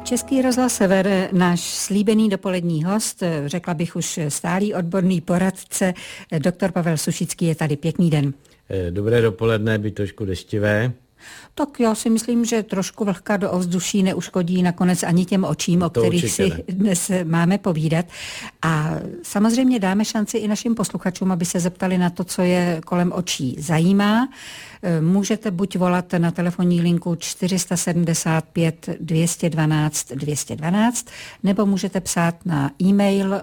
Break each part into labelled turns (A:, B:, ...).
A: Český rozhlas Sever, náš slíbený dopolední host, řekla bych už stálý odborný poradce, doktor Pavel Sušický je tady. Pěkný den.
B: Dobré dopoledne, by trošku deštivé.
A: Tak já si myslím, že trošku vlhka do ovzduší neuškodí nakonec ani těm očím, o kterých si dnes máme povídat. A samozřejmě dáme šanci i našim posluchačům, aby se zeptali na to, co je kolem očí zajímá. Můžete buď volat na telefonní linku 475 212 212, nebo můžete psát na e-mail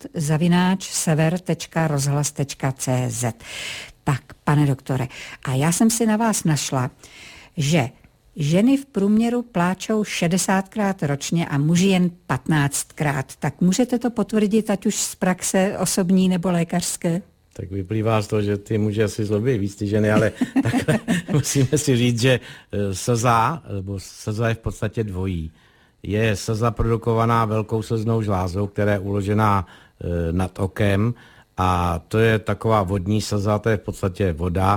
A: host@sever.rozhlas.cz. Tak, pane doktore, a já jsem si na vás našla, že ženy v průměru pláčou 60krát ročně a muži jen 15krát. Tak můžete to potvrdit, ať už z praxe osobní nebo lékařské?
B: Tak vyplývá z toho, že ty muži asi zlobí víc ty ženy, ale takhle musíme si říct, že slza je v podstatě dvojí. Je slza produkovaná velkou slznou žlázou, která je uložená nad okem, a to je taková vodní slza, to je v podstatě voda,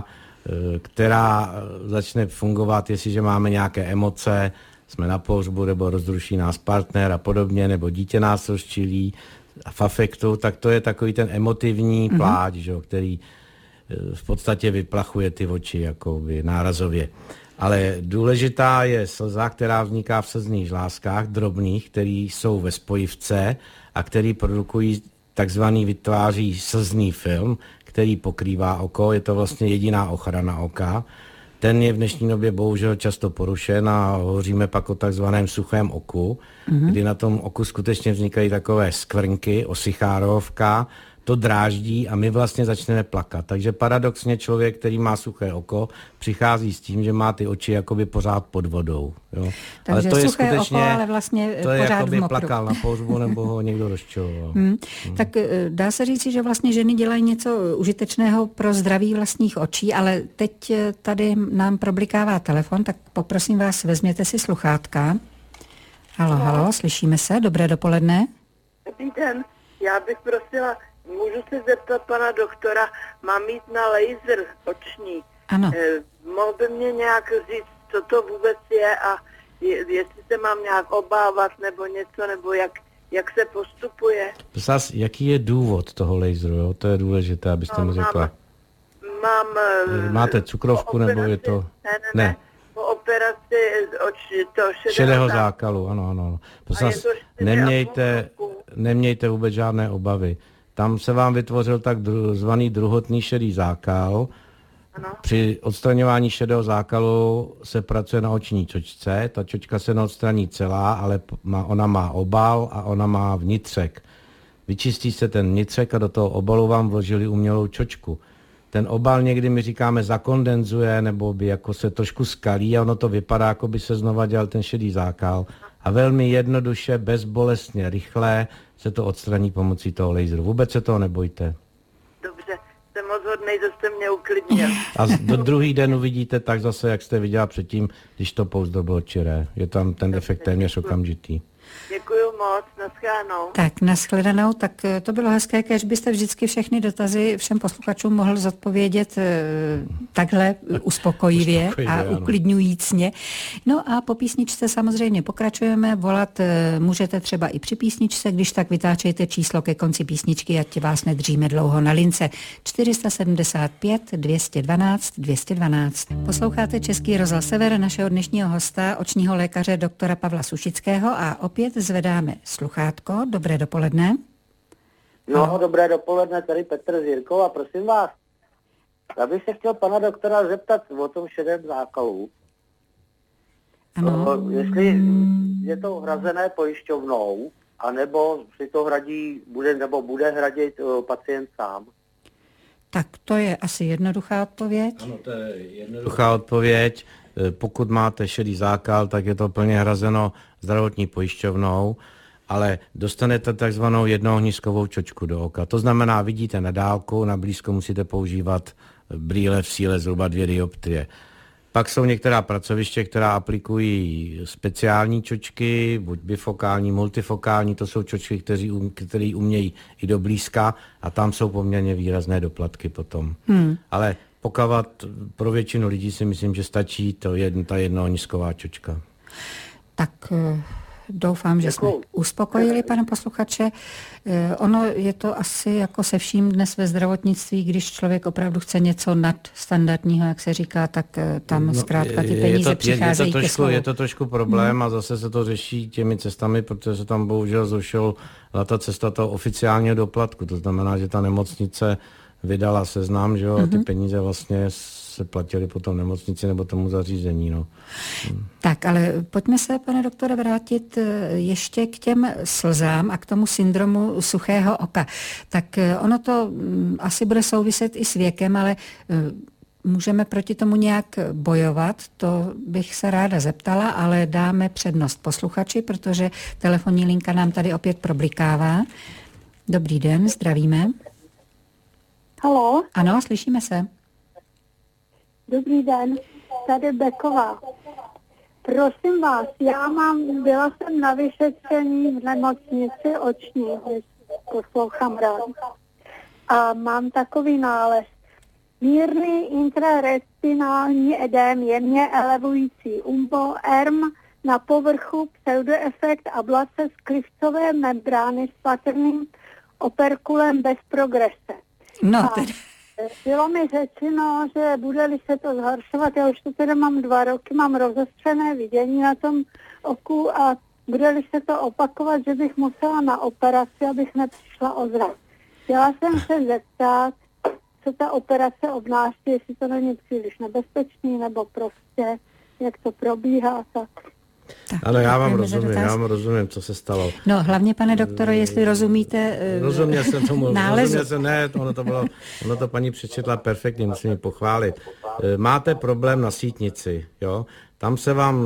B: která začne fungovat, jestliže máme nějaké emoce, jsme na pohřbu, nebo rozruší nás partner a podobně, nebo dítě nás rozčilí v afektu, tak to je takový ten emotivní pláč, který v podstatě vyplachuje ty oči jakoby nárazově. Ale důležitá je slza, která vzniká v slzných žlázkách drobných, které jsou ve spojivce a který produkují vytváří slzný film, který pokrývá oko, je to vlastně jediná ochrana oka. Ten je v dnešní době bohužel často porušen a hovoříme pak o takzvaném suchém oku, kdy na tom oku skutečně vznikají takové skvrnky, osychárovka, to dráždí a my vlastně začneme plakat. Takže paradoxně člověk, který má suché oko, přichází s tím, že má ty oči jakoby pořád pod vodou. Jo.
A: Takže ale to je skutečně, oko, ale vlastně
B: to je
A: pořád
B: jakoby
A: v mokru.
B: Plakal na pohřbu nebo ho někdo rozčiloval.
A: Tak dá se říci, že vlastně ženy dělají něco užitečného pro zdraví vlastních očí, ale teď tady nám problikává telefon, tak poprosím vás, vezměte si sluchátka. Halo, slyšíme se, dobré dopoledne.
C: Dobrý den, já bych prosila, můžu se zeptat pana doktora, mám jít na laser oční.
A: Ano.
C: Mohl by mě nějak říct, co to vůbec je a jestli se mám nějak obávat nebo něco, nebo jak se postupuje.
B: Zas, jaký je důvod toho laseru, jo? To je důležité, abyste mi řekla. Máte cukrovku, nebo je to...
C: Ne. Po operaci
B: šedého zákalu, ano. Nemějte vůbec žádné obavy. Tam se vám vytvořil takzvaný druhotný šedý zákal. Ano. Při odstraňování šedého zákalu se pracuje na oční čočce. Ta čočka se neodstraní celá, ale ona má obal a ona má vnitřek. Vyčistí se ten vnitřek a do toho obalu vám vložili umělou čočku. Ten obal někdy my říkáme zakondenzuje, nebo by jako se trošku skalí a ono to vypadá, jako by se znova dělal ten šedý zákal. A velmi jednoduše, bezbolestně, rychle se to odstraní pomocí toho laseru. Vůbec se toho nebojte.
C: Dobře, jsem moc hodnej, že jste mě uklidnil.
B: A do druhý den uvidíte tak zase, jak jste viděla předtím, když to pouzdro bylo čiré. Je tam ten efekt téměř okamžitý.
C: Děkuju moc, naschledanou.
A: Tak, naschledanou, tak to bylo hezké, kež byste vždycky všechny dotazy všem posluchačům mohl zodpovědět takhle uspokojivě a uklidňujícně. No a po písničce samozřejmě pokračujeme, volat můžete třeba i při písničce, když tak vytáčejte číslo ke konci písničky, ať vás nedržíme dlouho na lince. 475 212 212. Posloucháte Český rozhlas Sever, našeho dnešního hosta, očního lékaře doktora Pavla Sušického a opět zvedáme sluchátko. Dobré dopoledne.
D: No, dobré dopoledne, tady Petr z Jirkou a prosím vás, já bych se chtěl pana doktora zeptat o tom šedém zákalu.
A: Ano.
D: Jestli je to hrazené pojišťovnou, anebo si to bude hradit pacient sám.
A: Tak to je asi jednoduchá odpověď.
B: Ano, to je jednoduchá odpověď. Pokud máte šedý zákal, tak je to plně hrazeno zdravotní pojišťovnou, ale dostanete takzvanou jednoohniskovou čočku do oka. To znamená, vidíte na dálku, na blízko musíte používat brýle v síle zhruba 2 dioptrie. Pak jsou některá pracoviště, která aplikují speciální čočky, buď bifokální, multifokální, to jsou čočky, které umějí i do blízka a tam jsou poměrně výrazné doplatky potom. Ale pokud pro většinu lidí si myslím, že stačí ta jednoohnisková čočka.
A: Tak doufám, že jsme uspokojili pana posluchače. Ono je to asi jako se vším dnes ve zdravotnictví, když člověk opravdu chce něco nadstandardního, jak se říká, tak tam zkrátka ty peníze přicházejí ke slovu.
B: Je to trošku problém a zase se to řeší těmi cestami, protože se tam bohužel zrušila ta cesta toho oficiálního doplatku. To znamená, že ta nemocnice vydala seznam, že jo, a ty peníze vlastně se platily potom nemocnici nebo tomu zařízení. No.
A: Tak, ale pojďme se, pane doktore, vrátit ještě k těm slzám a k tomu syndromu suchého oka. Tak ono to asi bude souviset i s věkem, ale můžeme proti tomu nějak bojovat, to bych se ráda zeptala, ale dáme přednost posluchači, protože telefonní linka nám tady opět problikává. Dobrý den, zdravíme.
E: Haló?
A: Ano, slyšíme se.
E: Dobrý den, tady Beková. Prosím vás, byla jsem na vyšetření v nemocnici oční, poslouchám rád. A mám takový nález. Mírný intraretinální edém, jemně elevující umbo, ERM na povrchu, pseudoefekt ablace sklivcové membrány s patrným operkulem bez progrese.
A: No, tedy.
E: Bylo mi řečeno, že bude-li se to zhoršovat, já už to teda mám 2 roky, mám rozostřené vidění na tom oku a bude-li se to opakovat, že bych musela na operaci, abych nepřišla o zrak. Chtěla jsem se zeptat, co ta operace obnáší, jestli to není příliš nebezpečný, nebo prostě, jak to probíhá, tak.
B: Ano, já vám rozumím, co se stalo.
A: No, hlavně, pane doktoro, jestli rozumíte
B: Rozuměl jsem tomu,
A: nálezu.
B: ono to paní přečetla perfektně, musím ji pochválit. Máte problém na sítnici, jo? Tam se vám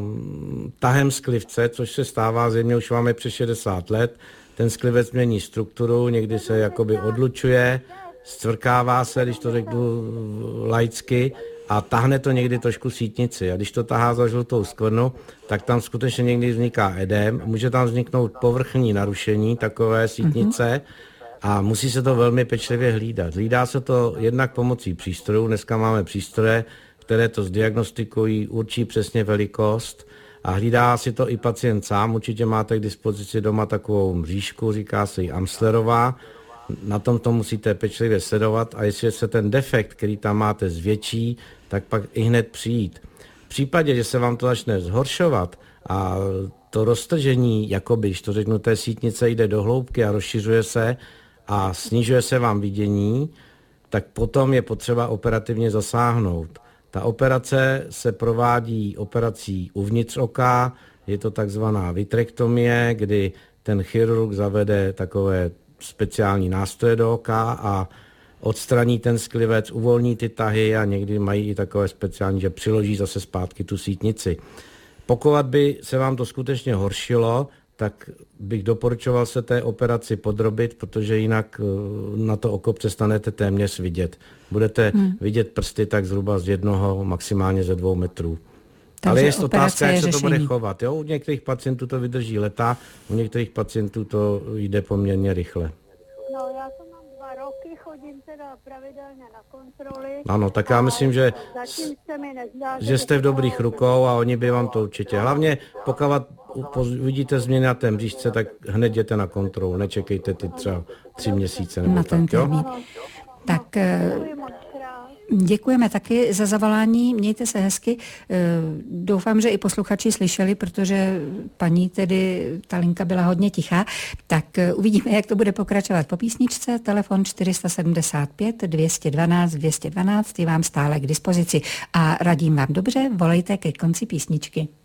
B: tahem sklivce, což se stává, zřejmě už máme přes 60 let, ten sklivec mění strukturu, někdy se jakoby odlučuje, zcvrkává se, když to řeknu laicky, a tahne to někdy trošku sítnici. A když to tahá za žlutou skvrnu, tak tam skutečně někdy vzniká edém. Může tam vzniknout povrchní narušení takové sítnice a musí se to velmi pečlivě hlídat. Hlídá se to jednak pomocí přístrojů. Dneska máme přístroje, které to zdiagnostikují, určí přesně velikost a hlídá si to i pacient sám. Určitě máte k dispozici doma takovou mřížku, říká se jí Amslerová. Na tom to musíte pečlivě sledovat a jestli se ten defekt, který tam máte, zvětší, tak pak i hned přijít. V případě, že se vám to začne zhoršovat a to roztržení, jakoby, když to řeknu, té sítnice jde do hloubky a rozšiřuje se a snižuje se vám vidění, tak potom je potřeba operativně zasáhnout. Ta operace se provádí operací uvnitř oka, je to takzvaná vitrektomie, kdy ten chirurg zavede takové speciální nástroje do oka a odstraní ten sklivec, uvolní ty tahy a někdy mají i takové speciální, že přiloží zase zpátky tu sítnici. Pokud by se vám to skutečně horšilo, tak bych doporučoval se té operaci podrobit, protože jinak na to oko přestanete téměř vidět. Budete vidět prsty tak zhruba z 1, maximálně ze 2 metrů. Takže ale je otázka, jak se to bude chovat. Jo? U některých pacientů to vydrží leta, u některých pacientů to jde poměrně rychle.
E: No, já to mám 2 roky, chodím teda pravidelně na kontroly.
B: Ano, tak já myslím, že jste v dobrých rukou a oni by vám to určitě. Hlavně pokud vidíte změny na té mřížce, tak hned jděte na kontrolu, nečekejte ty třeba 3 měsíce nebo
A: na
B: tak, jo?
A: Tak děkujeme taky za zavolání, mějte se hezky. Doufám, že i posluchači slyšeli, protože paní tedy, ta linka byla hodně tichá. Tak uvidíme, jak to bude pokračovat po písničce. Telefon 475 212 212 je vám stále k dispozici. A radím vám dobře, volejte ke konci písničky.